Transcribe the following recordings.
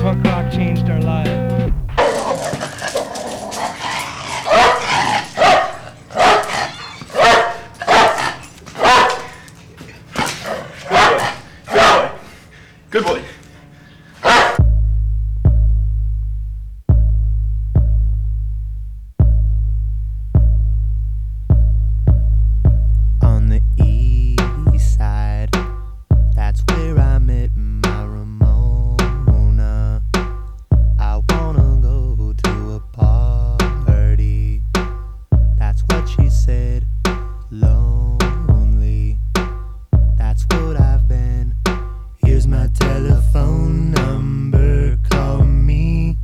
punk rock changed our lives. Good boy. On the east side, that's where I met my Ramona. I wanna go to a party, that's what she said. Lonely, that's what I've been. Here's my telephone number, call me.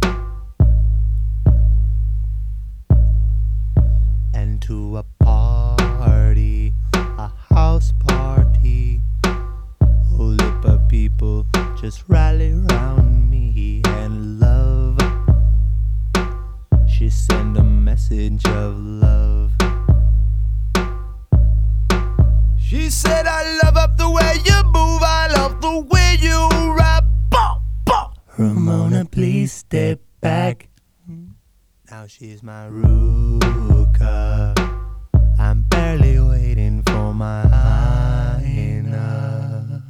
And to a party, a house party. Whole heap of people just rally round me and love. She sent a message of love. She said, I love up the way you move, I love the way you rap. Bah, bah. Ramona, please step back. Now she's my Ruka. I'm barely waiting for my hyena.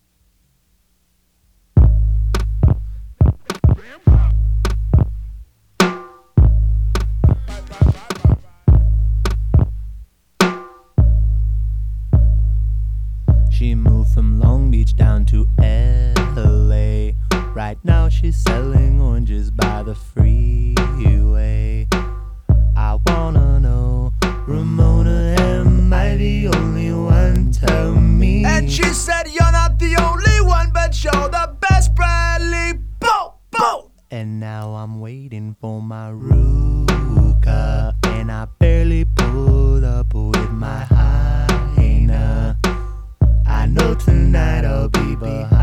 She moved from Long Beach down to LA. Right now she's selling oranges by the freeway. I wanna know, Ramona, am I the only one? Tell me. And she said, you're not the only one, but you're the best, Bradley. Boom, boom. And now I'm waiting for my Ruka, and I barely pulled up with my hyena. I know tonight I'll be behind.